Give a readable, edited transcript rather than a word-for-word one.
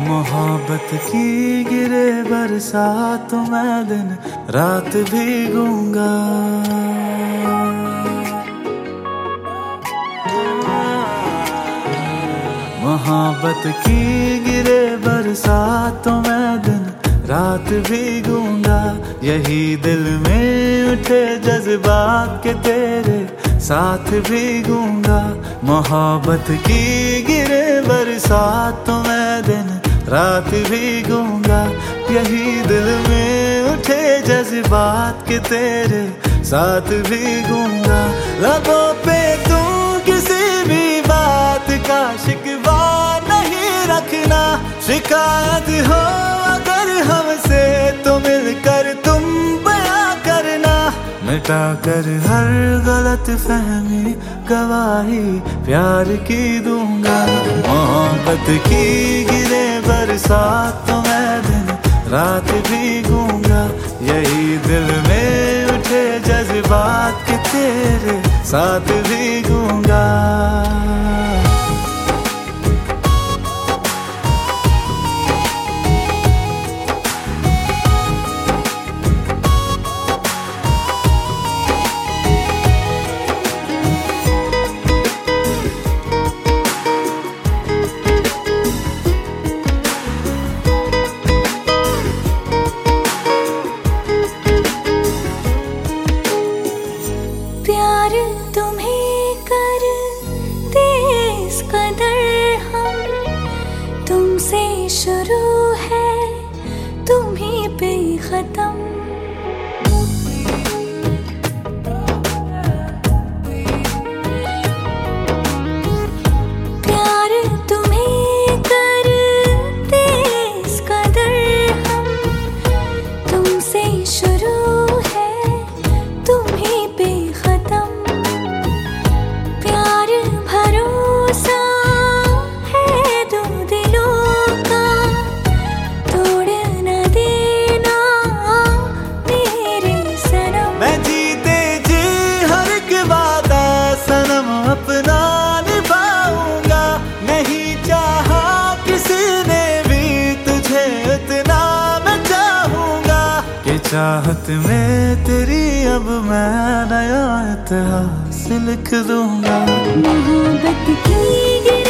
मोहब्बत की गिरे बरसात मैं दिन रात भीगूंगा। मोहब्बत की गिरे बरसात मैं दिन रात भीगूंगा। यही दिल में उठे जज्बात के तेरे साथ भीगूंगा। मोहब्बत की गिरे बरसात मैं दिन रात भीगूंगा। यही दिल में उठे जज्बात के तेरे साथ भीगूंगा। लबों पे तू किसी भी बात का शिकवा नहीं रखना। शिकायत हो अगर हमसे तो मिलकर तुम बयां करना। मिटा कर हर गलत फहमी गवाही प्यार की दूंगा। मोहब्बत की गिरे बरसात तो मैं दिन रात भीगूंगा। यही दिल में उठे जज्बात के तेरे साथ भीगूंगा। प्यार तुम्हें करते इस कदर हम, तुमसे शुरू है तुम्हीं पे खत्म। प्यार तुम्हें करते इस कदर हम, तुमसे शुरू है तुम्हीं पे प्यार भरोसा है दो दिलों का, तोड़ न देना मेरे सनम। मैं जीते जी हर एक वादा सनम अपना निभाऊंगा। नहीं चाहा किसी ने भी तुझे इतना मैं चाहूंगा कि चाहत में तेरी अब मैं नया इतिहास लिख दूंगा। मोहब्बत की